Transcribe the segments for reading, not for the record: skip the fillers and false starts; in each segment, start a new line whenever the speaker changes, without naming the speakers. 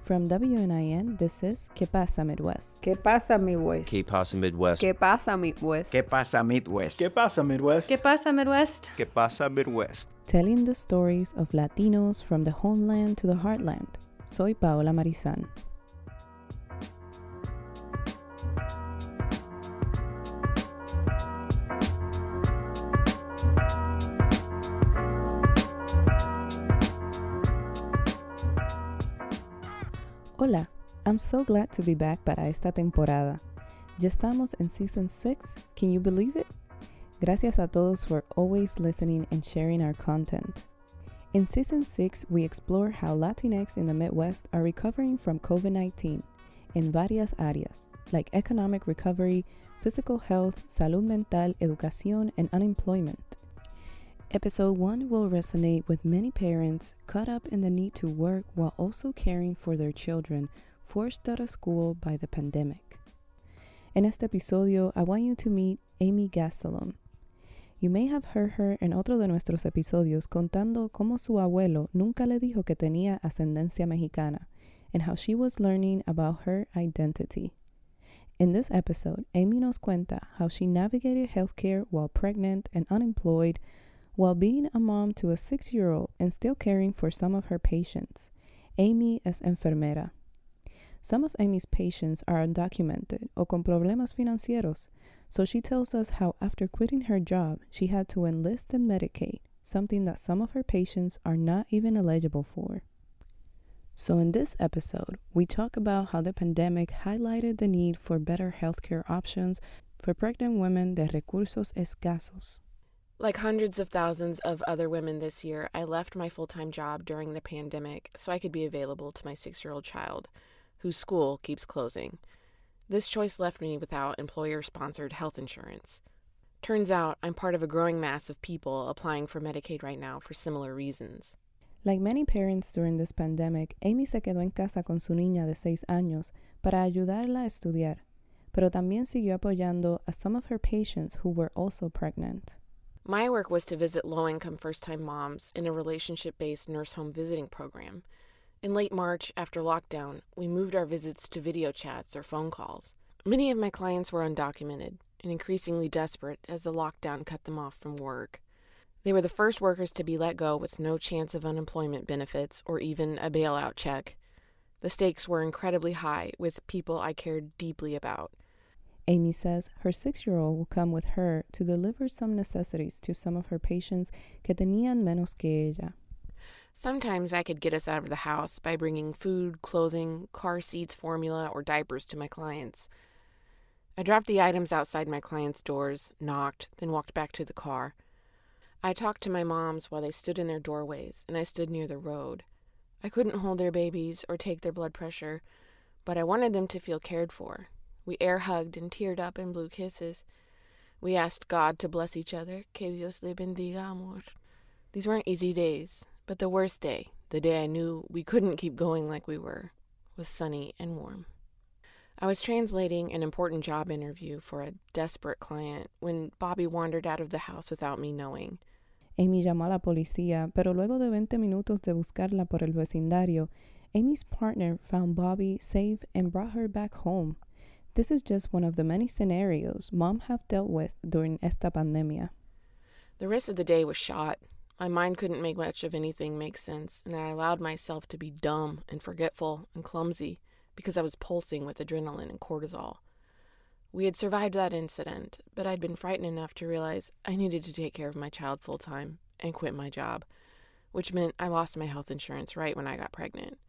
From WNIN, this is ¿Qué pasa Midwest?
¿Qué pasa Midwest?
¿Qué pasa Midwest?
¿Qué pasa Midwest?
¿Qué pasa Midwest?
¿Qué pasa Midwest?
¿Qué pasa Midwest?
¿Qué pasa Midwest?
Telling the stories of Latinos from the homeland to the heartland. Soy Paola Marizan. Hola, I'm so glad to be back para esta temporada. Ya estamos en Season 6, can you believe it? Gracias a todos for always listening and sharing our content. In Season 6, we explore how Latinx in the Midwest are recovering from COVID-19 in varias áreas, like economic recovery, physical health, salud mental, educación, and unemployment. Episode 1 will resonate with many parents caught up in the need to work while also caring for their children forced out of school by the pandemic. En este episodio, I want you to meet Amy Gastelum. You may have heard her en otro de nuestros episodios contando cómo su abuelo nunca le dijo que tenía ascendencia mexicana and how she was learning about her identity. In this episode, Amy nos cuenta how she navigated healthcare while pregnant and unemployed, while being a mom to a 6-year-old and still caring for some of her patients. Amy es enfermera. Some of Amy's patients are undocumented o con problemas financieros, so she tells us how after quitting her job, she had to enlist in Medicaid, something that some of her patients are not even eligible for. So in this episode, we talk about how the pandemic highlighted the need for better healthcare options for pregnant women de recursos escasos.
Like hundreds of thousands of other women this year, I left my full-time job during the pandemic so I could be available to my 6-year-old child, whose school keeps closing. This choice left me without employer-sponsored health insurance. Turns out I'm part of a growing mass of people applying for Medicaid right now for similar reasons.
Like many parents during this pandemic, Amy se quedó en casa con su niña de 6 años para ayudarla a estudiar, pero también siguió apoyando a some of her patients who were also pregnant.
My work was to visit low-income first-time moms in a relationship-based nurse home visiting program. In late March, after lockdown, we moved our visits to video chats or phone calls. Many of my clients were undocumented and increasingly desperate as the lockdown cut them off from work. They were the first workers to be let go with no chance of unemployment benefits or even a bailout check. The stakes were incredibly high with people I cared deeply about.
Amy says her 6-year-old will come with her to deliver some necessities to some of her patients que tenían menos que ella.
Sometimes I could get us out of the house by bringing food, clothing, car seats, formula, or diapers to my clients. I dropped the items outside my clients' doors, knocked, then walked back to the car. I talked to my moms while they stood in their doorways, and I stood near the road. I couldn't hold their babies or take their blood pressure, but I wanted them to feel cared for. We air-hugged and teared up and blew kisses. We asked God to bless each other. Que Dios le bendiga, amor. These weren't easy days, but the worst day, the day I knew we couldn't keep going like we were, was sunny and warm. I was translating an important job interview for a desperate client when Bobby wandered out of the house without me knowing.
Amy llamó a la policía, pero luego de 20 minutos de buscarla por el vecindario, Amy's partner found Bobby safe and brought her back home. This is just one of the many scenarios mom have dealt with during esta pandemia.
The rest of the day was shot. My mind couldn't make much of anything make sense, and I allowed myself to be dumb and forgetful and clumsy because I was pulsing with adrenaline and cortisol. We had survived that incident, but I'd been frightened enough to realize I needed to take care of my child full-time and quit my job, which meant I lost my health insurance right when I got pregnant.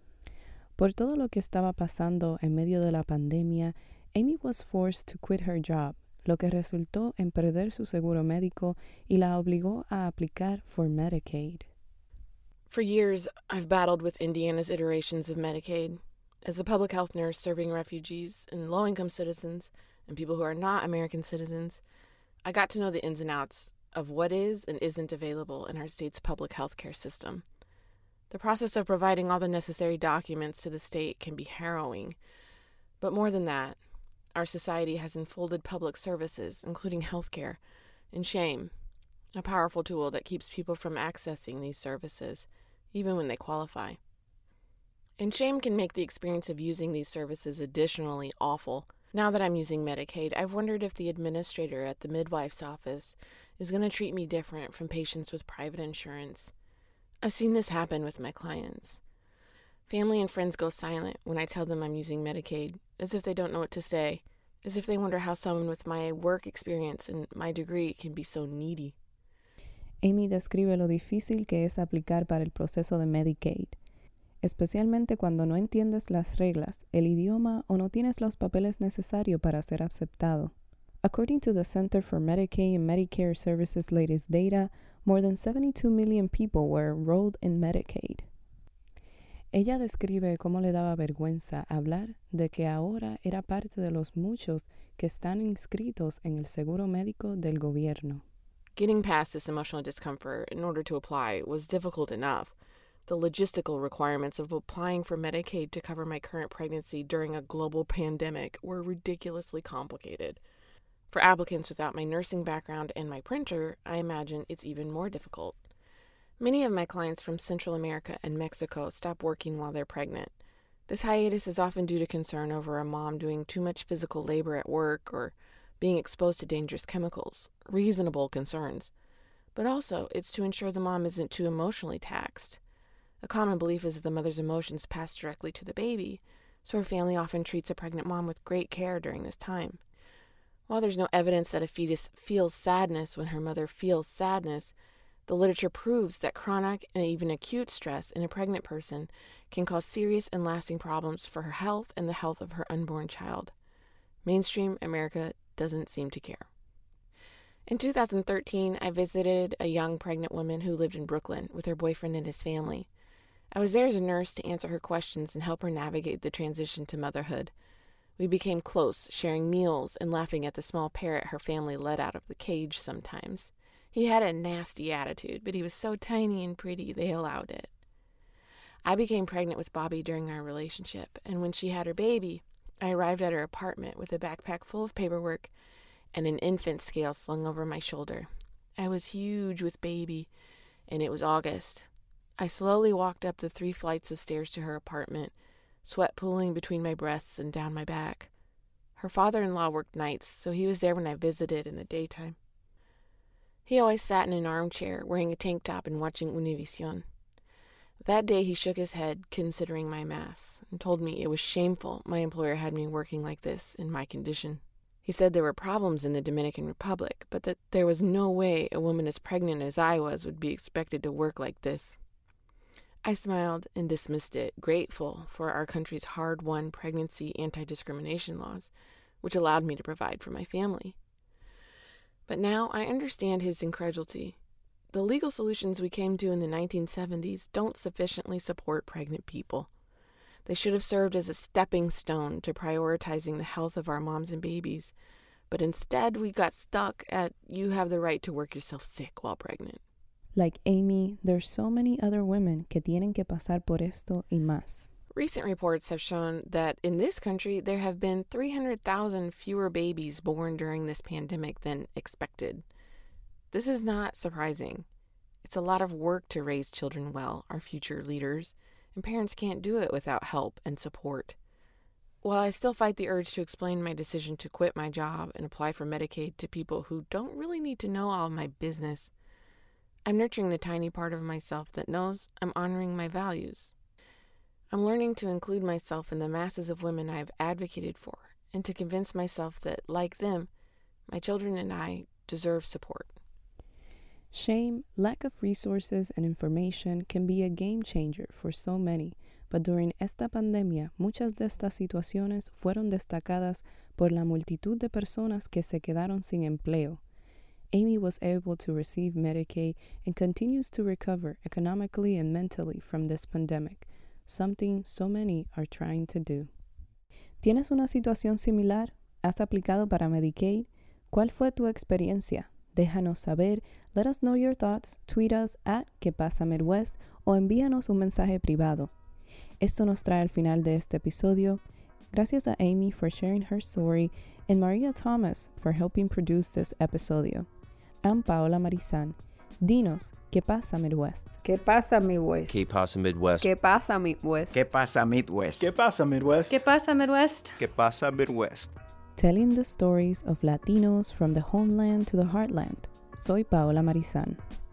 Por todo lo que estaba pasando en medio de la pandemia, Amy was forced to quit her job, lo que resultó en perder su seguro médico y la obligó a aplicar for Medicaid.
For years, I've battled with Indiana's iterations of Medicaid. As a public health nurse serving refugees and low-income citizens and people who are not American citizens, I got to know the ins and outs of what is and isn't available in our state's public health care system. The process of providing all the necessary documents to the state can be harrowing. But more than that, our society has enfolded public services, including healthcare, in shame, a powerful tool that keeps people from accessing these services, even when they qualify. And shame can make the experience of using these services additionally awful. Now that I'm using Medicaid, I've wondered if the administrator at the midwife's office is going to treat me different from patients with private insurance. I've seen this happen with my clients. Family and friends go silent when I tell them I'm using Medicaid, as if they don't know what to say, as if they wonder how someone with my work experience and my degree can be so needy.
Amy describe lo difícil que es aplicar para el proceso de Medicaid, especialmente cuando no entiendes las reglas, el idioma o no tienes los papeles necesarios para ser aceptado. According to the Center for Medicaid and Medicare Services' latest data, more than 72 million people were enrolled in Medicaid. Ella describe cómo le daba vergüenza hablar de que ahora era parte de los muchos que están inscritos en el seguro médico del gobierno.
Getting past this emotional discomfort in order to apply was difficult enough. The logistical requirements of applying for Medicaid to cover my current pregnancy during a global pandemic were ridiculously complicated. For applicants without my nursing background and my printer, I imagine it's even more difficult. Many of my clients from Central America and Mexico stop working while they're pregnant. This hiatus is often due to concern over a mom doing too much physical labor at work or being exposed to dangerous chemicals, reasonable concerns. But also, it's to ensure the mom isn't too emotionally taxed. A common belief is that the mother's emotions pass directly to the baby, so her family often treats a pregnant mom with great care during this time. While there's no evidence that a fetus feels sadness when her mother feels sadness, the literature proves that chronic and even acute stress in a pregnant person can cause serious and lasting problems for her health and the health of her unborn child. Mainstream America doesn't seem to care. In 2013, I visited a young pregnant woman who lived in Brooklyn with her boyfriend and his family. I was there as a nurse to answer her questions and help her navigate the transition to motherhood. We became close, sharing meals and laughing at the small parrot her family let out of the cage sometimes. He had a nasty attitude, but he was so tiny and pretty they allowed it. I became pregnant with Bobby during our relationship, and when she had her baby, I arrived at her apartment with a backpack full of paperwork and an infant scale slung over my shoulder. I was huge with baby, and it was August. I slowly walked up the 3 flights of stairs to her apartment, sweat pooling between my breasts and down my back. Her father-in-law worked nights, so he was there when I visited in the daytime. He always sat in an armchair, wearing a tank top and watching Univision. That day he shook his head, considering my mass, and told me it was shameful my employer had me working like this in my condition. He said there were problems in the Dominican Republic, but that there was no way a woman as pregnant as I was would be expected to work like this. I smiled and dismissed it, grateful for our country's hard-won pregnancy anti-discrimination laws, which allowed me to provide for my family. But now I understand his incredulity. The legal solutions we came to in the 1970s don't sufficiently support pregnant people. They should have served as a stepping stone to prioritizing the health of our moms and babies, but instead we got stuck at you have the right to work yourself sick while pregnant.
Like Amy, there's so many other women que tienen que pasar por esto y más.
Recent reports have shown that in this country there have been 300,000 fewer babies born during this pandemic than expected. This is not surprising. It's a lot of work to raise children well, our future leaders, and parents can't do it without help and support. While I still fight the urge to explain my decision to quit my job and apply for Medicaid to people who don't really need to know all of my business, I'm nurturing the tiny part of myself that knows I'm honoring my values. I'm learning to include myself in the masses of women I've advocated for and to convince myself that, like them, my children and I deserve support.
Shame, lack of resources and information can be a game changer for so many, but during esta pandemia, muchas de estas situaciones fueron destacadas por la multitud de personas que se quedaron sin empleo. Amy was able to receive Medicaid and continues to recover economically and mentally from this pandemic, something so many are trying to do. ¿Tienes una situación similar? ¿Has aplicado para Medicaid? ¿Cuál fue tu experiencia? Déjanos saber. Let us know your thoughts. Tweet us at @QuePasaMidwest o envíanos un mensaje privado. Esto nos trae al final de este episodio. Gracias a Amy for sharing her story and Maria Thomas for helping produce this episodio. I'm Paola Marizan. Dinos, ¿qué pasa, Midwest?
¿Qué pasa, Midwest?
¿Qué pasa, Midwest?
¿Qué pasa, Midwest?
¿Qué pasa, Midwest?
¿Qué pasa, Midwest?
¿Qué pasa, Midwest?
¿Qué pasa, Midwest?
Telling the stories of Latinos from the homeland to the heartland. Soy Paola Marizan.